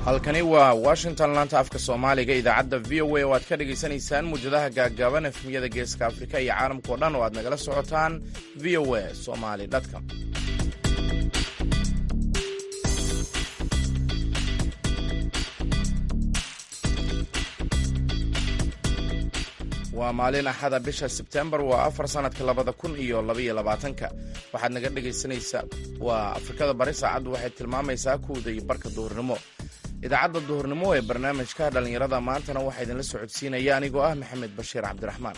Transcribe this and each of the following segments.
halkani waa washington laanta afka soomaaliga idaacadda v o a oo aad ka dhagaysanaysaan muwjadaha gaaggaaban efmiyada geeska afrika iyo caalamkao dhan oo aad nagala socotaan v o a somali.com. waa maalin axada bisha sebtembar waa 4 sanadka 2022 waxaad naga dhegaysanaysaa waa afrikada bari saacaddu waxay tilmaamaysaa kuwda iyo barka duhurnimo. idaacadda duhurnimo ee barnaamijka dhallinyarada maantana waxaa idinla socodsiinaya anigoo ah maxamed bashiir cabdiraxmaan.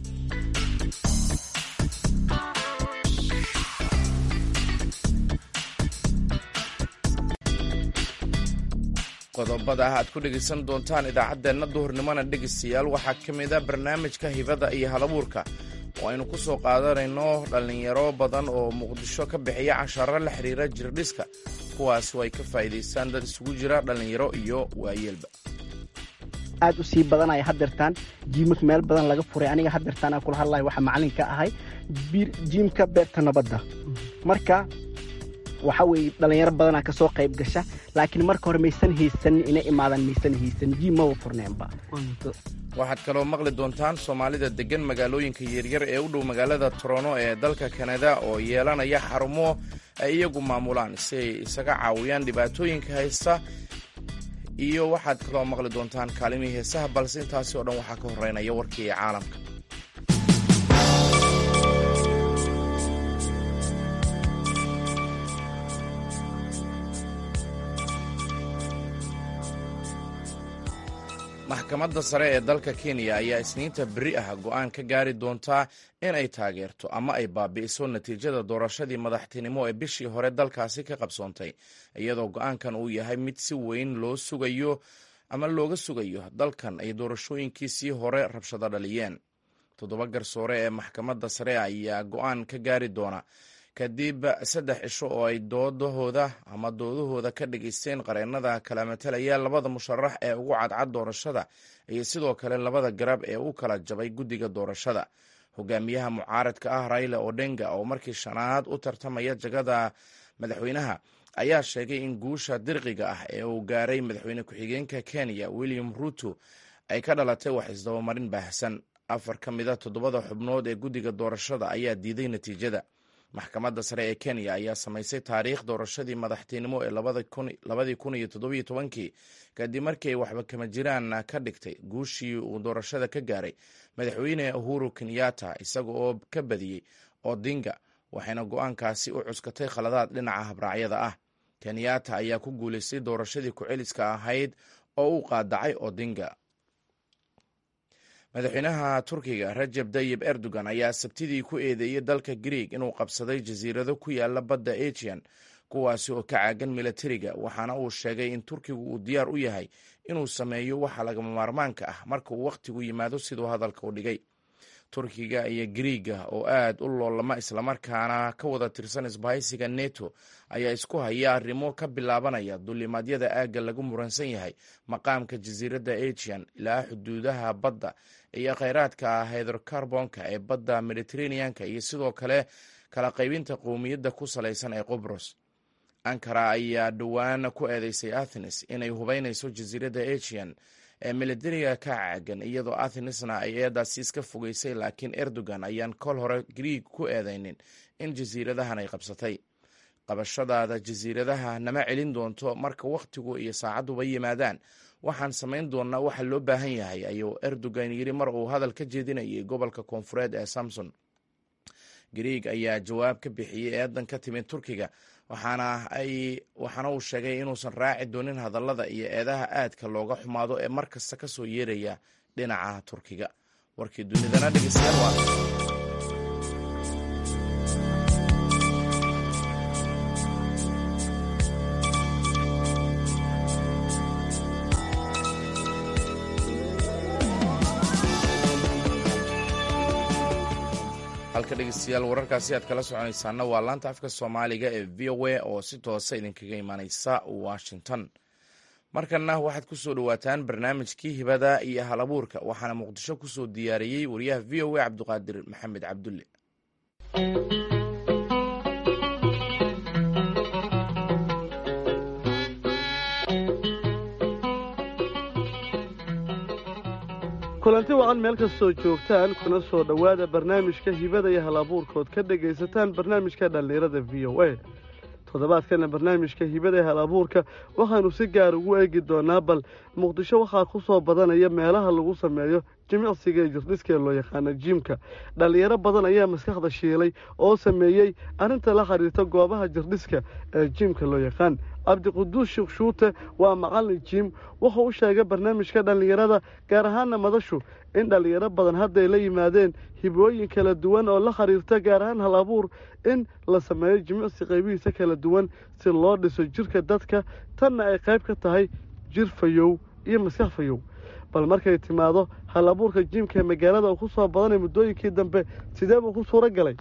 qodobada aad ku dhegaysan doontaan idaacaddeenna duhurnimona dhegaystayaal waxaa ka mid a barnaamijka hibada iyo halabuurka oo aynu ku soo qaadanayno dhallinyaro badan oo muqdisho ka bixiya casharro la xidhiira jirdhiska kuwaas oo ay ka faa'iidaystaan dad isugu jira dhallinyaro iyo waayeelba. aad u sii badanaya haddeertaan jiimka meel badan laga furay. aniga haddeertaan aan kula hadlayo waxaa macallin ka ahay jiimka beerta nabadda. marka waxa weeye dhallinyaro badanaa ka soo qayb gasha, laakiin marka hore maysan haysanin inay imaadaan, maysan haysanin jiim maba furneenba. waxaad kaloo maqli doontaan soomaalida deggan magaalooyinka yaryar ee u dhow magaalada Toronto ee dalka Kanada oo yeelanaya xarumo ay iyagu maamulaan si ay isaga caawiyaan dhibaatooyinka haysta, iyo waxaad kaloo maqli doontaan kaalimihii heesaha, balse intaasi oo dhan waxaa ka horeynaya warkii caalamka. maxkamadda sare ee dalka Kenya ayaa isniinta beri ah go'aan ka gaari doontaa in ay taageerto ama ay baabi'iso natiijada doorashadii madaxtinimo ee bishii hore dalkaasi ka qabsoontay, iyadoo go'aankan uu yahay mid si weyn looga sugayo dalkan ay doorashooyinkiisii hore rabshado dhaliyeen. 7 garsoore ee maxkamadda sare ayaa go'aan ka gaari doona kadib 3 cisho oo ay doodahooda ka dhageysteen qareennada kala matalaya labada musharax ee ugu cadcad doorashada iyo sidoo kale labada garab ee u kala jabay guddiga doorashada. hogaamiyaha mucaaradka ah Raila Odinga oo markii shanaad u tartamaya jagada madaxweynaha ayaa sheegay in guusha dirqiga ah ee uu gaaray madaxweyne ku-xigeenka Kenya William Ruto ay ka dhalatay wax isdabamarin baahsan. 4 ka mid a 7 xubnood ee guddiga doorashada ayaa diiday natiijada. maxkamadda sare ee Kenya ayaa samaysay taariikh doorashadii madaxtinimo ee 2017 kadib markii ay waxba kama jiraan ka dhigtay guushii uu doorashada ka gaaray madaxweyne Uhuru Kenyatta isaga oo ka badiyey Odinga, waxayna go'aankaasi u cuskatay khaladaad dhinaca habraacyada ah. Kenyatta ayaa ku guulaystay doorashadii ku-celiska ahayd oo uu qaadacay Odinga. madaxweynaha Turkiga Recep Tayyip Erdogan ayaa sabtidii ku eedeeyey dalka Greek inuu qabsaday jasiirado ku yaala badda Aegean kuwaasi oo ka caagan milatariga, waxaana uu sheegay in Turkigu uu diyaar u yahay inuu sameeyo waxa lagama maarmaanka ah marka uu wakhtigu yimaado siduu hadalka u dhigay. Turkiga iyo Greega oo aad u loolama islamarkaana ka wada tirsan isbahaysiga NATO ayaa isku haya arrimo ka bilaabanaya duulimaadyada aagga lagu muransan yahay, maqaamka jasiiradda Aegean ilaa xuduudaha badda iyo kheyraadka hydrocarbonka ee badda Mediterranean-ka iyo sidoo kale kala qaybinta qowmiyadda ku salaysan ee Qobros. Ankara ayaa dhowaan ku eedeysay Athens inay hubeynayso jasiiradda Aegean ee milatariga ka caagan, iyadoo Athensna ay eedaasi iska fogeysay, laakiin Erdogan ayaan kol hore Greek ku eedeynin in jasiiradahan ay qabsatay. qabashadaada jasiiradaha nama celin doonto marka wakhtigu iyo saacaduba yimaadaan, waxaan samayn doonaa waxa loo baahan yahay, ayuu Erdogan yidhi mar uu hadal ka jeedinayay gobolka koonfureed ee Samsun. Greek ayaa jawaab ka bixiyey eedan ka timid Turkiga, waxaana uu sheegay inuusan raaci doonin hadallada iyo eedaha aadka looga xumaado ee mar kasta ka soo yeeraya dhinaca Turkiga. warkii dunidana dhegeystayaal waa halka dhegeystayaal wararkaasi aad kala soconaysaana waa laanta afka soomaaliga ee v o a oo si toosa idinkaga imaaneysa Washington. markana waxaad ku soo dhawaataan barnaamijkii hibada iyo halabuurka, waxaana muqdisho ku soo diyaariyey wariyaha v o a Cabdiqaadir Maxamed Cabdulle. kulanti wacan meel kastoo joogtaan kuna soo dhowaada barnaamijka hibada iyo hal-abuurkood ka dhegaysataan barnaamijka dhallinyarada v o a toddobaadkana barnaamijka hibada iyo hal-abuurka waxaanu si gaar ugu eegi doonaa bal muqdisho waxaa ku soo badanaya meelaha lagu sameeyo jimicsiga ee jirdhiska ee loo yaqaano jiimka dhallinyaro badan ayaa maskaxda shiilay oo sameeyey arrinta la xiriirta goobaha jirdhiska ee jiimka loo yaqaan cabdiquduus sheekh shuute waa macallin jiim wuxuu u sheegay barnaamijka dhallinyarada gaar ahaana madashu in dhallinyaro badan hadday la yimaadeen hibooyin kala duwan oo la xiriirta gaar ahaan hal abuur in la sameeyo jimicsi qaybihiisa kala duwan si loo dhiso jirka dadka tanna ay qayb ka tahay jir fayow iyo maskax fayow bal markay timaado hal abuurka jiimka ee magaalada uu ku soo badanay muddooyinkii dambe sidee buu ku suuro galay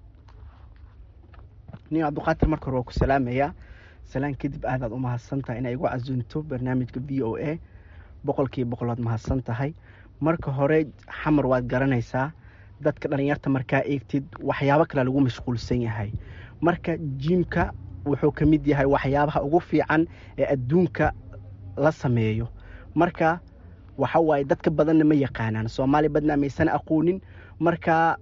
nin cabdiqaadir marka hore waa ku salaamayaa salaan kadib aadaad u mahadsantahay inay igu casuunto barnaamijka v o a 100% waad mahadsan tahay marka hore xamar waad garanaysaa dadka dhalinyarta markaa eegtid waxyaabo kale lagu mashquulsan yahay marka jiimka wuxuu ka mid yahay waxyaabaha ugu fiican ee adduunka la sameeyo marka waxa waaye dadka badanna ma yaqaanaan Soomaali badna maysan aqoonin marka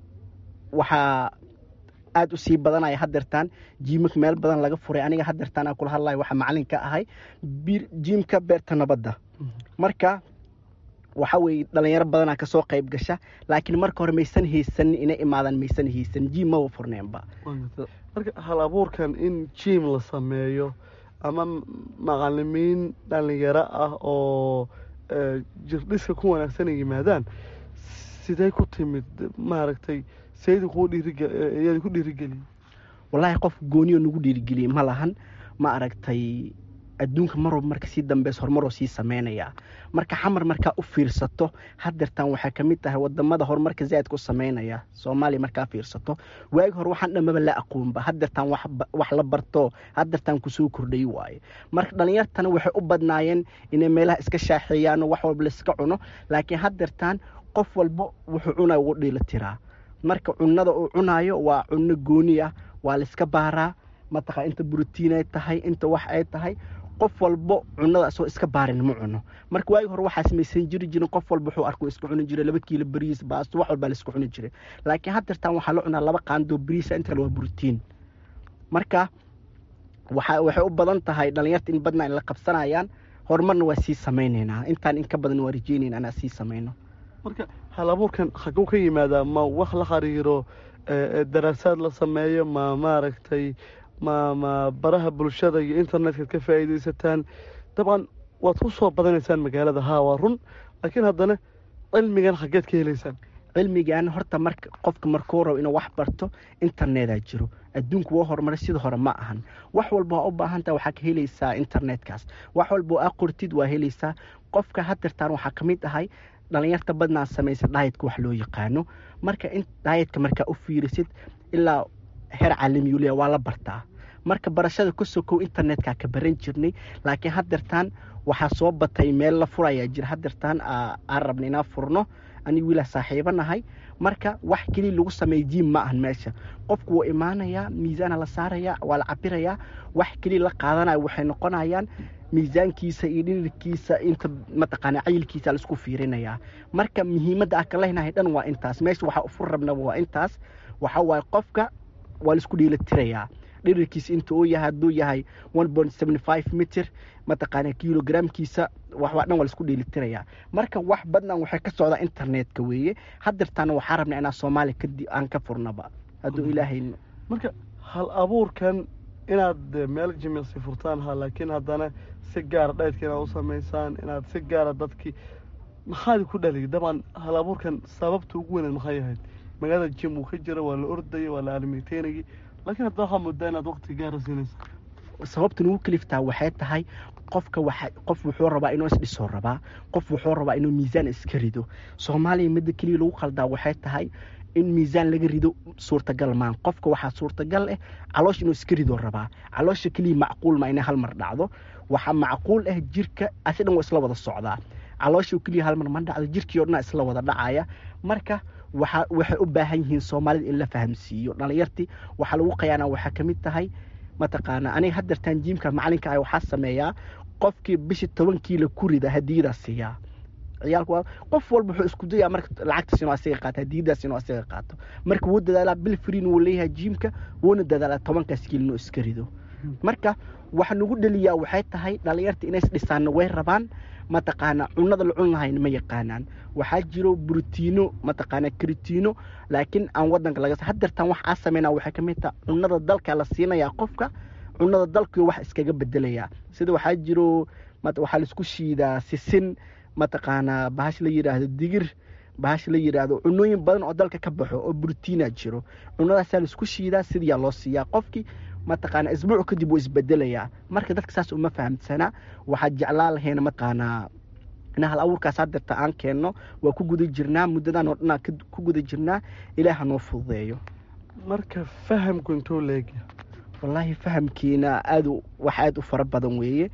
waxa aad u sii badanaya hadirtaan jiimka meel badan laga furay aniga hadirtaan kula hadlay waxa macallin ka ahay jiimka beerta nabadda marka waxa way dhalinyaro badan ka soo qayb gasha laakiin marka hore maysan haysan inay imaadan maysan haysan jiim ma furneenba marka hal abuurkan in jiim la sameeyo ama macallimiin dhalinyaro ah oo jirdhiska ku wanaagsan yimaadaan sidee ku timid maaragtay sayid ku dhiirigeliyay wallahi qof gooniyo nagu dhiirigeliyay ma lahan ma aragtay adduunka marka si dambeys horumar sii sameynaya marka xamar marka u fiirsato hadirtaan waxa kamid tahay wadamada horumarka zaid ku sameynaya Soomaali marka fiirsato waag hor waxaan dhamaba la aqoonba hadirtaan wax la barto hadirtaan ku soo kordhay waay marka dhalinyartana waxay u badnaayeen inay meelaha iska shaaxeeyaan wax walba la iska cuno laakiin hadirtaan qof walba wuxuu cunaa ugu dheelatiraa marka cunnada uu cunaayo waa cunno gooni ah waa la iska baaraa mataqa inta borotiin ay tahay inta wax ay tahay qof walba cunnada soo iska baarin ma cuno marka waagi hore waxa sameeysan jirin qof walba wuxuu arko iska cuni jiray 2 kiilo bariis baas wax walba la iska cuni jiray laakiin hadirtaan waxa la cunaa 2 qaando bariis inta loo borotiin marka waxay u badan tahay dhalinyarta in badna la qabsanayaan horumarna waa sii sameeynayna intaan in ka badan waa rajeynayna ana sii sameeyno marka hal abuurkan xaquu ka yimaada ma wax la xiriiro daraasad la sameeyo ma maaragtay ma baraha bulshada iyo internetka ka faa'iideysataan taban waad ku soo badanaysaan magaalada waa run laakiin haddana cilmigan xageed ka helaysaan cilmigan horta marka qofka markuu rabo inuu wax barto internet jiro adduunku waa horumaray sida hore ma ahan wax walba u baahan tahay waxa ka helaysaa internetkaas wax walba aqoortid waa helaysaa qofka hadirtaan waxa kamid ahay dhalinyarta badnaa sameeyay diet wax loo yaqaano marka in diet marka u fiirisid ilaa heer caalami u leeyahay waa la bartaa marka barashada ku soo internetka ka baran jirnay laakiin hadirtaan waxa soo batay meel la furaya jir hadirtaan aan rabnaa furno ani wiila saaxiibanahay marka wax kali lagu sameeyay jiim ma ahan meesha qofku wuu imaanaya miisaan la saaraya waa la cabiraya wax kali la qaadanaya waxay noqonayaan miisaankiisa iyo dhirkiisa inta mataqaana cayilkiisa la isku fiirinaya marka muhiimadda ka lehnahay dhan waa intaas meesha waxa u fur rabnaa waa intaas waxa way qofka waa la isku dheelitirayaa dhirkiisa inta uu yahay haduu yahay 1.75 mitir mataqaana kilogramkiisa wax dhan waa la isku dheelitirayaa marka wax badnan waxa ka socda internetka weeye hadirtaan waxa rabnaa inaan Soomaali aan ka furnaba haduu ilaahay marka hal abuurkan inaad meel jimicsi furtaan laakiin haddana si gaar dheedkina u sameeysan inaad si gaar dadkii maxaad ku dhaliyay daban hal abuurkan sababtu ugu weyn maxay ahayd magaalada jim uu ka jira waa la ordayo waa la almiiteynay laakiin hadda waxa muddo inaad waqti gaar ah siinayso sababtu uu kaliftaa waxay tahay qofka qof wuxuu rabaa inuu is dhiso rabaa qof wuxuu rabaa inuu miisaan iska rido Soomaaliya mid kaliya lagu qaldaa waxay tahay in miisaan laga rido suurtagal maan qofka waxa suurtagal ah caloosh inuu iska rido rabaa caloosha kaliya macquul ma inay hal mar dhacdo waxa macquul ah jirka asidan isla wada socdaa caloosha kaliya hal mar ma dhacdo jirkiyo dhan isla wada dhacaya marka waxay u baahan yihiin Soomaalida in la fahamsiiyo dhalinyartii waxa lagu qayaana waxa kamid tahay mataqaana aniga hadirtaan jiimka macalinka ay waxa sameeyaa qofkii bishi 10 kiilo ku rida hadiida siiya ciyaalku qof walba wuxuu isku dayaa marka lacagta inuu asiga qaato diidaas inuu asiga qaato marka wuu dadaalaa bil free uu leeyahay jimka wuuna dadaalaa 10 kiilo inuu iska rido marka waxa nagu dhaliyaa waxay tahay dhalinyarta inay dhisaan way rabaan mataqaana cunada la cun lahayn ma yaqaanaan waxa jiro borotiino mataqaana creatine laakiin aan wadanka laga hadartan wax aan sameynaa waxa kamid ah cunada dalka la siinaya qofka cunada dalka wax iskaga bedelaya sida waxa jiro waxa la isku shiidaa sisin mataqaana bahash la yiraahdo digir bahash la yiraahdo cunooyin badan oo dalka ka baxo oo borotiina jiro cunadaas la isku shiidaa sidii loo siiyaa qofkii mataqaana isbuuc kadib uu isbedelaya marka dadka saas uma fahamsana waxa jeclaa lahayn mataqaana ina hal abuurkaas hadarta aan keenno waa ku guda jirnaa muddadan oo dhan ku guda jirnaa ilaaha noo fududeeyo marka fahamku intuu leeyahay wallahi fahamkiina aad u fara badan weeye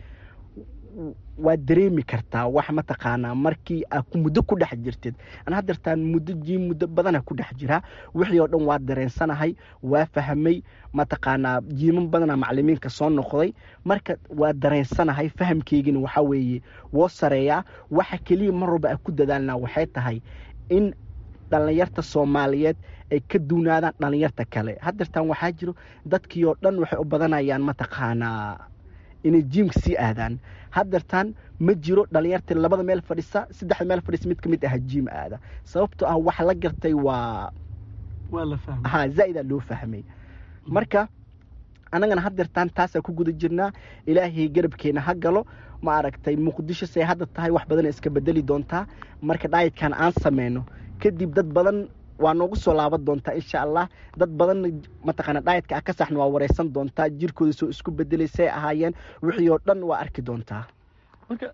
waa dareemi kartaa wax mataqaana markii aad muddo ku dhex jirtid ana hadartaan muddo badan ku dhex jira wixii oo dhan waa dareensanahay waa fahamay mataqaana jiiman badan macallimiinka soo noqday marka waa dareensanahay fahamkeygina waxa weeye woo sareeyaa waxa kaliya marba ku dadaalnaa waxay tahay in dhalinyarta Soomaaliyeed ay ka duunaadaan dhalinyarta kale hadartaan waxa jiro dadkii oo dhan waxay u badanayaan mataqaana inay jimka sii aadaan hadartaan ma jiro dhalinyarta labada meel fadhisa saddex meel fadhis mid kamid ah jim aada sababtoo ah wax la gartay waa la fahmay zaida loo fahmay marka anagana hadartaan taas ku guda jirnaa ilaahay garabkeena ha galo ma aragtay muqdisho say hadda tahay wax badan iska bedeli doontaa marka dietkan aan sameeyno kadib dad badan waa noogu soo laaban doontaa insha Allah dad badan mataqaana dietka ka saxno waa wareysan doontaa jirkooda soo isku bedelisay ahaayeen wixii oo dhan waa arki doontaa marka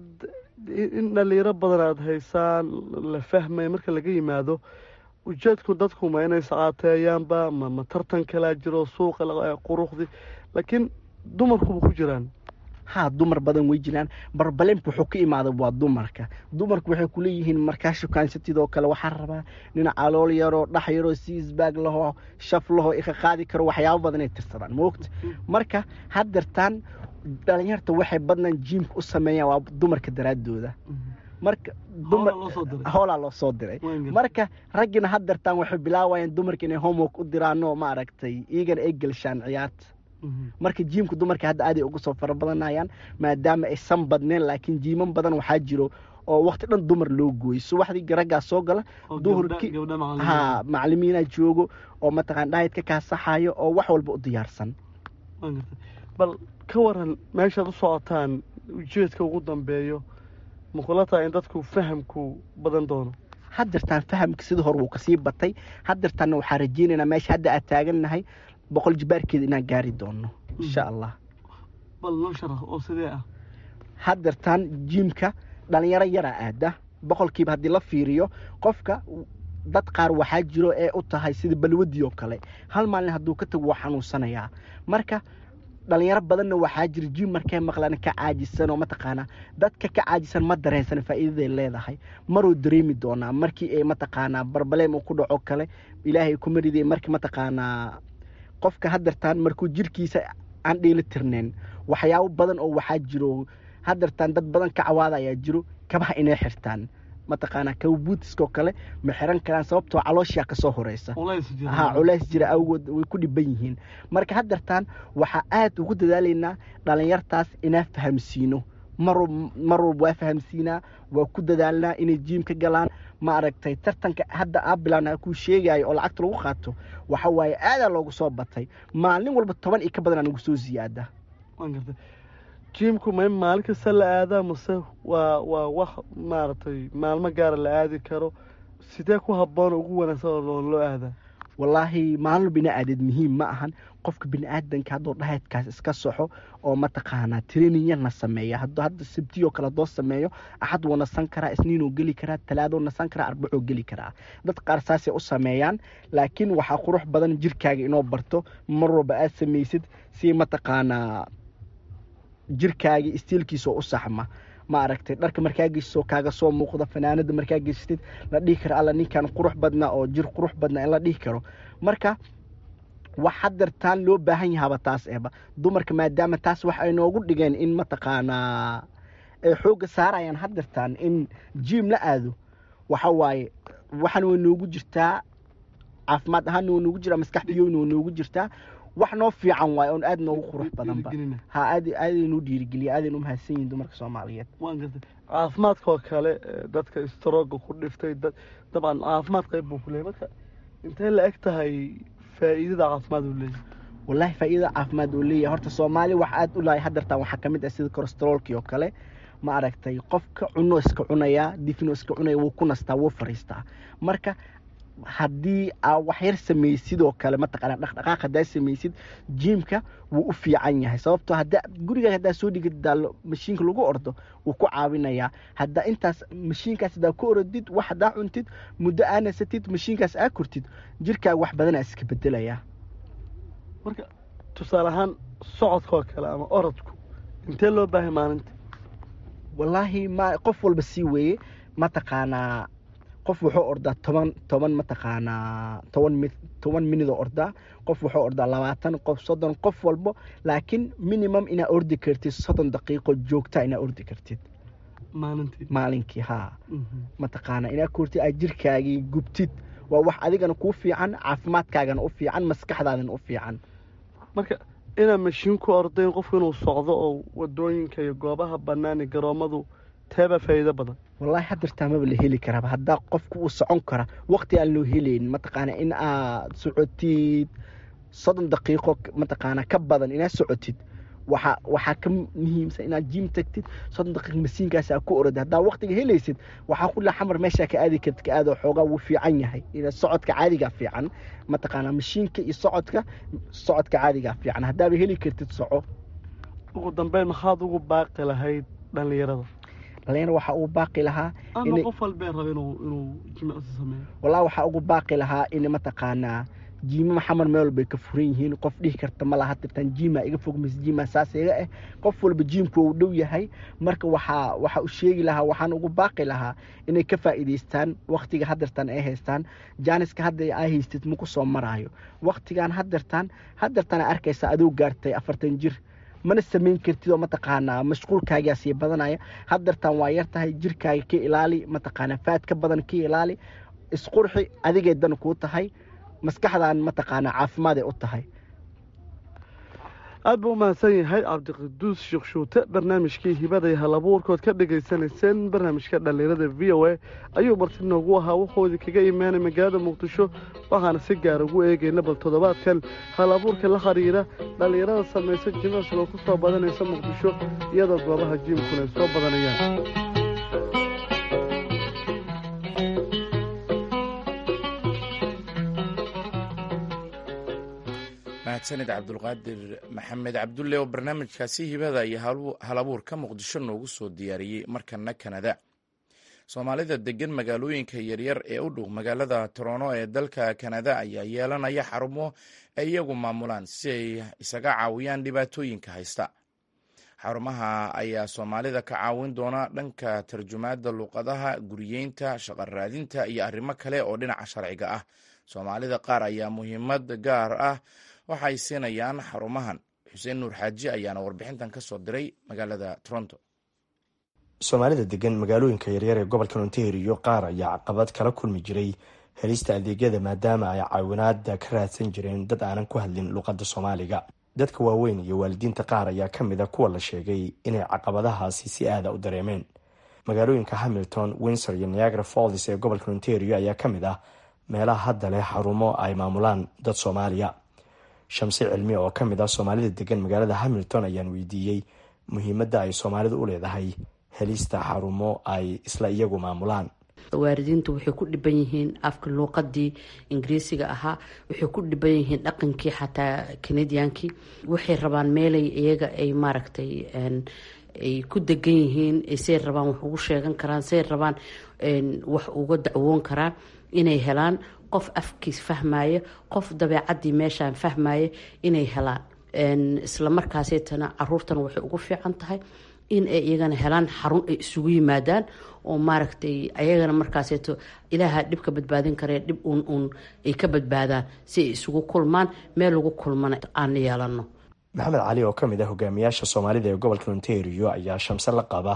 in dhalinyaro badan aad haysaan la fahmay marka laga yimaado ujeedku dadku ma inay saacateeyaanba ma tartan kala jiro suuqa quruxdi laakiin dumarku ku jiraan dumar badan way jiraan barbaleen wuxuu ka imaado waa dumarku waxay ku leeyihiin markaa shukaansido kale waxa rabaa nin calool yaro dhax yaro siisbaag laho shaf laho iga qaadi karo waxyaabo badan ay tirsadaan moogta marka hadartaan dhalinyarta waxay badnan jimka u sameeyaan waa dumarka daraadooda marka dumar hoola loo soo diray marka ragina hadartaan waxay bilaawayaan dumarka inay homework u diraano ma aragtay iyagan ay galshaan ciyaarta marka jimku dumarka hadda aad ay ugu soo farabadanayaan maadaama ay san badneen laakiin jiiman badan waxa jiro oo waqti dhan dumar loo gooyo subaxdii ragga soo gala duhurkii macallimiina joogo oo mataqaan diet ka saxayo oo wax walba u diyaarsan bal ka waran meesha u socotaan ujeedka ugu dambeeyo muqulata in dadku fahamku badan doono hadartaan fahamka sidoo hore uu ka sii batay hadartaan waxa rajeenayna meesha hadda aad taaganahay 100 jibaarkeed inaan gaari doono insha Allah bal loo sharax oo sidee ah hadartaan jimka dhalinyaro yara aada 100kiiba hadii la fiiriyo qofka dad qaar waxa jiro ee u tahay sida balwadi oo kale hal maalin haduu ka tago xanuunsanaya marka dhalinyaro badan waxa jira jim markay maqlaan ka caajisan oo mataqaana dadka ka caajisan ma dareensan faa'iidada leedahay maruu dareemi doona markii ay mataqaana barbaleem ku dhaco kale ilaahay ku mariday markii mataqaana qofka hadartaan markuu jirkiisa aan dheelitirneen waxyaabo badan oo waxa jiro hadartaan dad badan ka cawaadaya jiro kabaha inay xirtaan mataqaana kawbuutisko kale ma xiran karaan sababtoo caloosha ka soo horeysa culays jira awgood way ku dhiban yihiin marka hadartaan waxa aad ugu dadaalayna dhalinyartaas inaa fahamsiino maro waa fahamsiina waa ku dadaalnaa inay jimka galaan ma aragtay tartanka hadda abilana ku sheegay oo lacag lagu qaato waxa way aad loogu soo batay maalin walba 10 iyo ka badan ugu soo ziyaada jimku ma maalka sala aada mase waa wax maartay maalmo gaar la aadi karo sidee ku haboon ugu wanaagsan loo aada wallahi maalmo bini'aadad muhiim ma ahan qofka bini'aadanka hadoo dhahaydkaas iska soxo oo mataqaana training yana sameeyo hadda sabtiyo kala doo sameeyo ahad wana san kara isniinoo gali kara talaado na san kara arbaco gali kara dad qaar saasi u sameeyaan laakiin waxa qurux badan jirkaaga inoo barto marwaba aad sameeysid si mataqaana jirkaaga istiilkiisa u saxma ma aragtay dharka markaa gisoo kaaga soo muuqda fanaanada markaa gistid la dhigi karo alla ninkan qurux badna oo jir qurux badna in la dhigi karo marka wax hadartaan loo baahan yahay taas eeba dumarka maadaama taas wax ay noogu dhigeen in mataqaana ay xoogga saarayaan haddeertaan in jiim la aado waxa waaye waxaan way noogu jirtaa caafimaad ahaan way noogu jiraa maskax biyowna way noogu jirtaa wax noo fiican waaye oon aad noogu qurux badanba ha aadaynu dhiirigeliya aadaynu mahadsan yihiin dumarka Soomaaliyeed waan gartay caafimaadka oo kale dadka stroke ku dhiftay dabcan caafimaad qayb buu ku leeyahay marka intee la eg tahay faa'iidada caafimaad uu leeyahay wallahi faa'iidada caafimaad uu leeyahay horta Soomaali wax aad u laay haddeertaan waxa kamid ah sida cholesterolki oo kale ma aragtay qofka cuno iska cunaya difino iska cunaya wuu ku nastaa wuu fariistaa marka haddii aa wax yar samaysid oo kale mataqaana dhaqdhaqaaq haddaa samaysid jiimka wuu u fiican yahay sababtoo hadda guriga haddaa soo dhigid daalo mashiinka lagu ordo wuu ku caawinayaa hadda intaas mashiinkaas haddaa ku orodid wax haddaa cuntid muddo aanasatid mashiinkaas aa kortid jirkaaga wax badanaa iska bedelayaa marka tusaale ahaan socodka oo kale ama orodku intee loo baahay maalinta wallaahi ma qof walba sii weeye mataqaanaa qof wuxuu ordaa toban mataqaanaa 10 minute ordaa qof wuxuu ordaa 20 qof 30 qof walba laakiin minimum ina ordi kartid 30 daqiiqo joogta ina ordi kartid maalinkii ha mataqaanaa ina kortid ajirkaagii gubtid waa wax adigana ku fiican caafimaadkaagana u fiican maskaxdaadana u fiican marka ina mashiin ku ordayn qofku inuu socdo oo wadooyinka iyo goobaha bannaan ee garoomadu teeba faa'iido badan wallahi haddeertaan ma la heli karaa haddaa qofku uu socon kara waqti aan loo helayn mataqaana in aad socotid 30 daqiiqo mataqaana ka badan inaad socotid waxa ka muhiimsan inaad jiim tagtid 30 daqiiqo masiinkaas aad ku orod haddaa waqtiga helaysid waxa ku la xamar meesha ka aadi kartid ka aado xoogaa wuu fiican yahay ina socodka caadiga fiican mataqaana mashiinka iyo socodka caadiga fiican haddaa heli kartid soco ugu dambeyn maxaad ugu baaqi lahayd dhalinyarada waxa uu baaqi lahaa in qof walba rabo inuu jimicsi sameeyo wallahi waxa ugu baaqi lahaa in mataqaana jiima maxamar meel bay ka furan yihiin qof dhihi karta ma laha tirtan jiima iga fog mis jiima saasiga qof walba jiimku uu dhow yahay marka waxa uu sheegi lahaa waxaan ugu baaqi lahaa inay ka faa'iideystaan waqtiga haddeertaan ay haystaan jaaniska hadda ay haystid ma ku soo maraayo waqtigan haddeertaan arkaysa adoo gaartay 40 jir mana samayn kartid oo mataqaanaa mashquulkaaga sii badanaya haddeertaan waa yar tahay jirkaaga ka ilaali mataqaanaa faad ka badan ka ilaali isqurxi adigay dan ku tahay maskaxdaan mataqaanaa caafimaad ay u tahay aad buu mahadsan yahay cabdiqaduus sheekh shuute barnaamijkii hibada iyo halabuurkood ka dhagaysanayseen barnaamijka dhalinyarada VOA ayuu marti noogu ahaa wuxuudi kaga imaanay magaalada muqdisho waxaana si gaar ugu eegayna bal toddobaadkan halabuurka la xiriira dhalinyarada samaysa jimicsiga ku soo badanaysa muqdisho iyadoo goobaha jiimkuna ay soo badanayaan mahadsanid cabdulqaadir maxamed cabdulle oo barnaamijkaasi hibada iyo halabuurka muqdisho noogu soo diyaariyey markana kanada soomaalida degan magaalooyinka yaryar ee u dhow magaalada Toronto ee dalka Kanada ayaa yeelanaya xarumo ay iyagu maamulaan si ay isaga caawiyaan dhibaatooyinka haysta xarumaha ayaa soomaalida ka caawin doona dhanka tarjumaada luqadaha guriyeynta shaqo raadinta iyo arrimo kale oo dhinaca sharciga ah soomaalida qaar ayaa muhiimad gaar ah waxay siinayaan xarumahan xuseen nuur xaaji ayaana warbixintan ka soo diray magaalada Toronto soomaalida degan magaalooyinka yaryar ee gobolka Ontario qaar ayaa caqabad kala kulmi jiray helista adeegyada maadaama ay caawinaad ka raadsan jireen dad aanan ku hadlin luqadda Soomaaliga dadka waaweyn iyo waalidiinta qaar ayaa ka mid ah kuwa la sheegay inay caqabadahaasi si aad u dareemeen magaalooyinka Hamilton, Windsor iyo Niagara Falls ee gobolka Ontario ayaa ka mid ah meelaha hadda leh xarumo ay maamulaan dad Soomaaliya Shamsi Cilmi oo ka mid ah Soomaalida degan magaalada Hamilton ayaan weydiiyey muhiimadda ay Soomaalidu u leedahay helista xarumo ay isla iyagu maamulaan waalidiintu waxay ku dhiban yihiin afka luqadii Ingiriisiga ahaa waxay ku dhiban yihiin dhaqankii xataa Canadiankii waxay rabaan meelay iyaga ay maaragtay ay ku degan yihiin isay rabaan wax ugu sheegan karaan say rabaan wax uga dacwoon karaan inay helaan qof afkiis fahmaya qof dabeecadii meeshaan fahmaya inay helaan isla markaasaytana caruurtana waxay ugu fiican tahay in ay iyagana helaan xarun ay isugu yimaadaan oo maaragtay ayagana markaasayto ilaaha dhibka badbaadin karee dhib uun ay ka badbaadaan si ay isugu kulmaan meel lagu kulmana aan yeelano maxamed cali oo ka mid ah hogaamiyaasha Soomaalida ee gobolka Ontario ayaa Shamse la qaba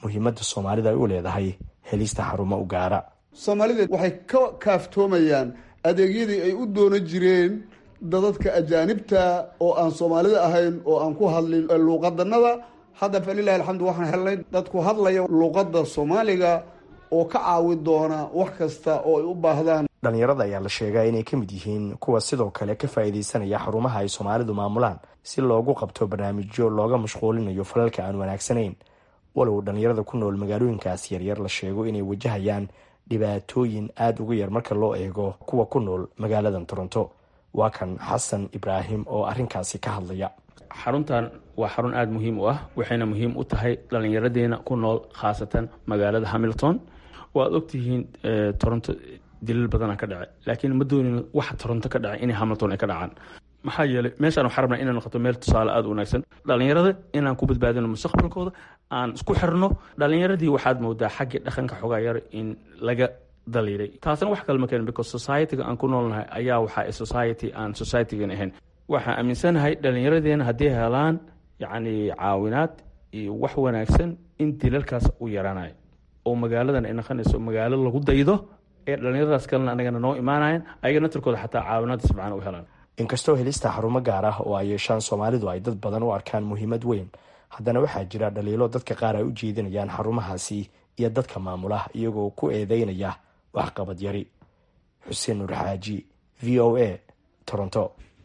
muhiimadda soomaalida ay u leedahay helista xarumo u gaara. soomaalida waxay ka kaaftoomayaan adeegyadii ay u doonan jireen dadadka ajaanibta oo aan soomaalida ahayn oo aan ku hadlin luuqadanada. hadda falilahi alxamdu waxaan helnay dadku hadlaya luuqadda soomaaliga oo ka caawi doona wax kasta oo ay u baahdaan. dhalinyarada ayaa la sheegaa inay ka mid yihiin kuwa sidoo kale ka faa'iidaysanaya xarumaha ay soomaalidu maamulaan si loogu qabto barnaamijyo looga mashquulinayo falalka aan wanaagsanayn, walow dhalinyarada ku nool magaalooyinkaas yaryar la sheego inay wajahayaan dhibaatooyin aada ugu yar marka loo eego kuwa ku nool magaaladan Toronto. waa kan xasan ibraahim oo arrinkaasi ka hadlaya. xaruntan waa xarun aada muhiim u ah, waxayna muhiim u tahay dhallinyaradeena ku nool khaasatan magaalada Hamilton. waad ogtihiin Toronto dilal badana ka dhacay, laakiin ma doonin waxa Toronto ka dhacay inay Hamilton ay ka dhacaan. maxaa yeelay meeshaan waxaan rabnaa inay noqoto meel tusaale aada u wanaagsan dhallinyarada, inaan ku badbaadino mustaqbalkooda, aan isku xirno. dhallinyaradii waxaad moodaa xaggii dhaqanka xogaa yar in laga daliiray. taasna wax kale ma keenin, because society-ga aan ku noolnahay ayaa waxaa society aan society-gan ahayn. waxaan aaminsanahay dhallinyaradeena haddii helaan yacni caawinaad iyo wax wanaagsan in dilalkaas u yaraanayo oo magaaladan ay noqonayso magaalo lagu daydo, ee dhallinyaradaas kalena anagana noo imaanayan, ayaga natarkooda xataa caawinaad isfiican u helaan. inkastoo helista xarumo gaar ah oo ay yeeshaan soomaalidu ay dad badan u arkaan muhiimad weyn, haddana waxaa jira dhaliilo dadka qaar ay u jeedinayaan xarumahaasi iyo dadka maamula iyagoo ku eedeynaya waxqabad yari. xuseen nuur xaaji, v o a, Toronto.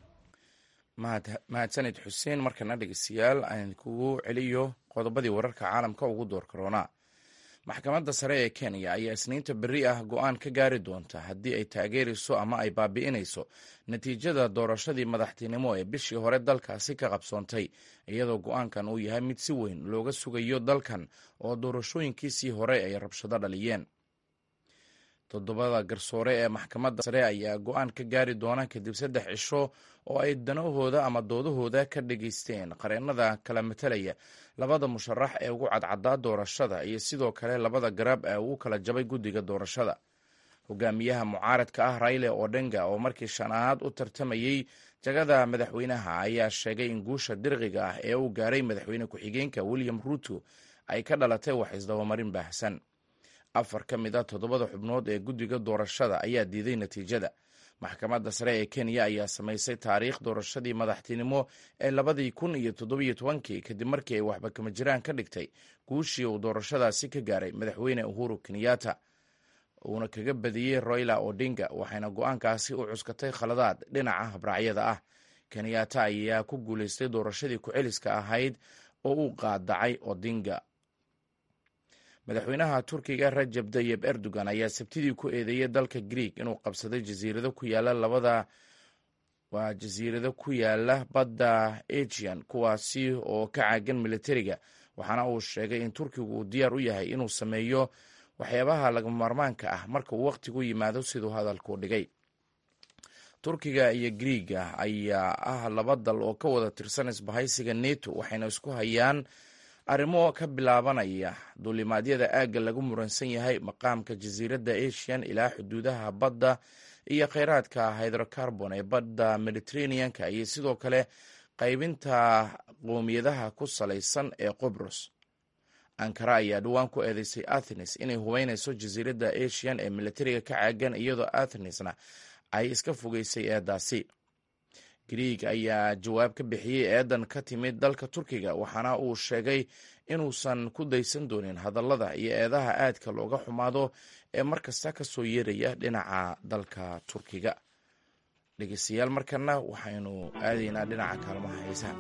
mahadsanid xuseen. markana dhegeystayaal aan kugu celiyo qodobadii wararka caalamka ugu door karoonaa. maxkamadda sare ee Kenya ayaa isniinta berri ah go-aan ka gaari doonta haddii ay taageerayso ama ay baabi'inayso natiijada doorashadii madaxtinimo ee bishii hore dalkaasi ka qabsoontay, iyadoo go-aankan uu yahay mid si weyn looga sugayo dalkan oo doorashooyinkiisii hore ay rabshado dhaliyeen. 7 garsoore ee maxkamadda sare ayaa go-aan ka gaari doona kadib 3 cisho oo ay danahooda ama doodahooda ka dhageysteen qareennada kala matalaya labada musharax ee ugu cadcadaa doorashada iyo sidoo kale labada garab ee ugu kala jabay guddiga doorashada. hogaamiyaha mucaaradka ah Raila Odinga oo markii shanaad u tartamayey jagada madaxweynaha ayaa sheegay in guusha dirqiga ah ee uu gaaray madaxweyne ku-xigeenka William Ruto ay ka dhalatay wax isdabamarin baahsan. 4 ka mid a 7 xubnood ee guddiga doorashada ayaa diiday natiijada. maxkamadda sare ee Kenya ayaa samaysay taariikh doorashadii madaxtinimo ee 2017 kadib markii ay waxba kama jiraan ka dhigtay guushii uu doorashadaasi ka gaaray madaxweyne Uhuru Kenyatta uuna kaga badiyey Raila Odinga, waxayna go-aankaasi u cuskatay khaladaad dhinaca habraacyada ah. Kenyatta ayaa ku guulaystay doorashadii ku-celiska ahayd oo uu qaadacay Odinga. madaxweynaha Turkiga Rajab Tayyip Erdogan ayaa sabtidii ku eedeeyay dalka Greek inuu qabsaday jasiirado ku yaala badda Aegean kuwaasi oo ka caagan militariga, waxaana uu sheegay in Turkigu uu diyaar u yahay inuu sameeyo waxyaabaha lagama maarmaanka ah marka uu wakhtigu yimaado siduu hadalku dhigay. Turkiga iyo Greega ayaa ah 2 dal oo ka wada tirsan isbahaysiga NATO, waxayna isku hayaan arrimo ka bilaabanaya duulimaadyada aagga lagu muransan yahay, maqaamka jasiiradda Aegean ilaa xuduudaha badda iyo kheyraadka hydrocarbon ee badda Mediterranean-ka iyo sidoo kale qaybinta qowmiyadaha ku salaysan ee Qobros. Ankara ayaa dhowaan ku eedeysay Athens inay hubeynayso jasiiradda Aegean ee militariga ka caagan, iyadoo Athensna ay iska fogeysay eedaasi. Greek ayaa jawaab ka bixiyey eedan ka timid dalka Turkiga, waxaana uu sheegay inuusan ku daysan doonin hadallada iyo eedaha aadka looga xumaado ee markasta ka soo yeeraya dhinaca dalka Turkiga. dhegeystayaal, markana waxaynu aadaynaa dhinaca kaalmaha heesaha.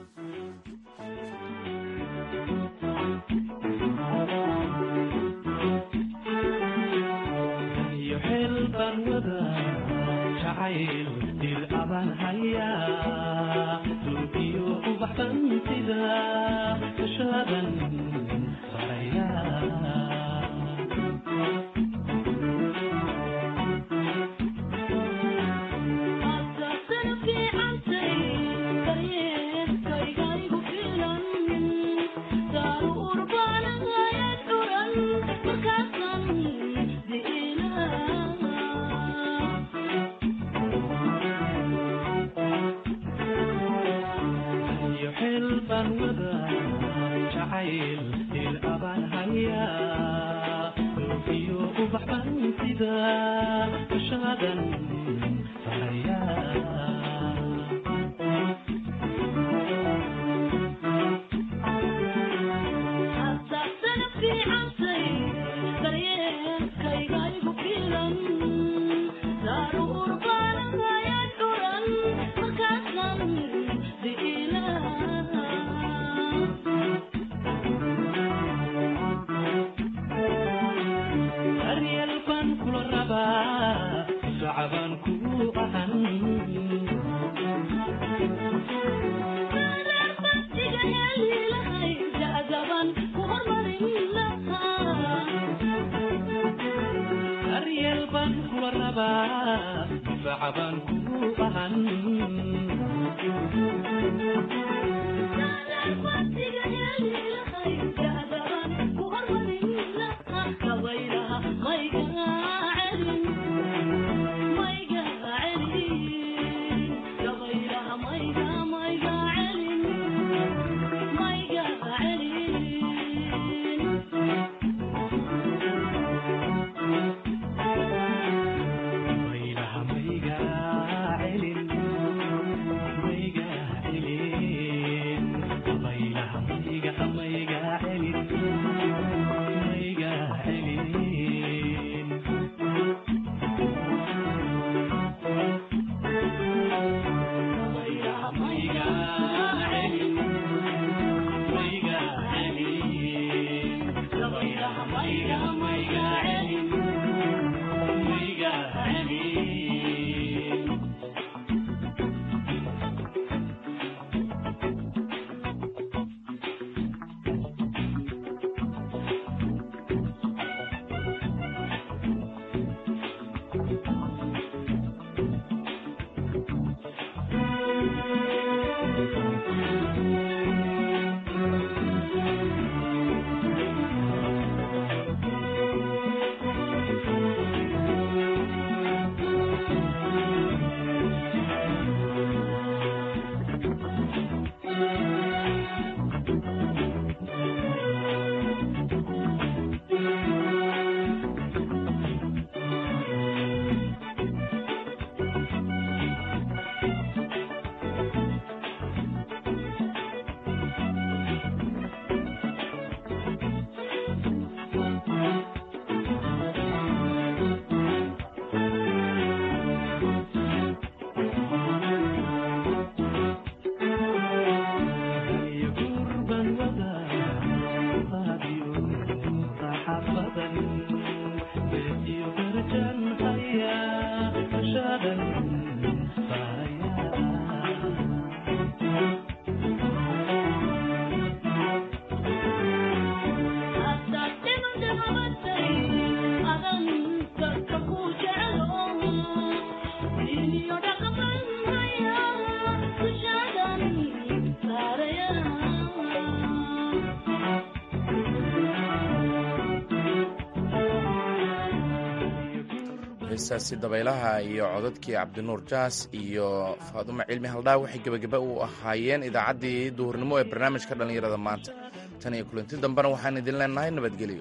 heesaasi dabaylaha iyo codadkii cabdinuur jaas iyo faadumo cilmi haldhaa waxay gebagaba u ahaayeen idaacaddii duhurnimo ee barnaamijka dhallinyarada maanta tan iyo kulanti dambena waxaan idin leenahay nabadgelyo.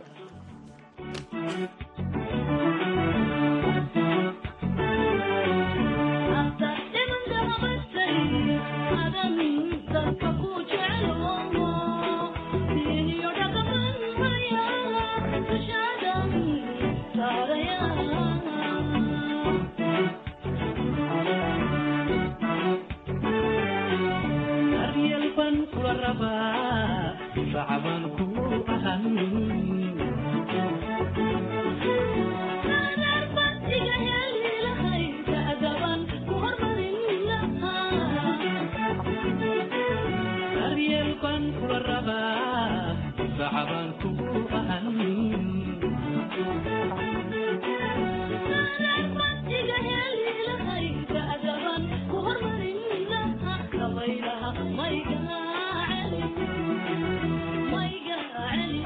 Bye.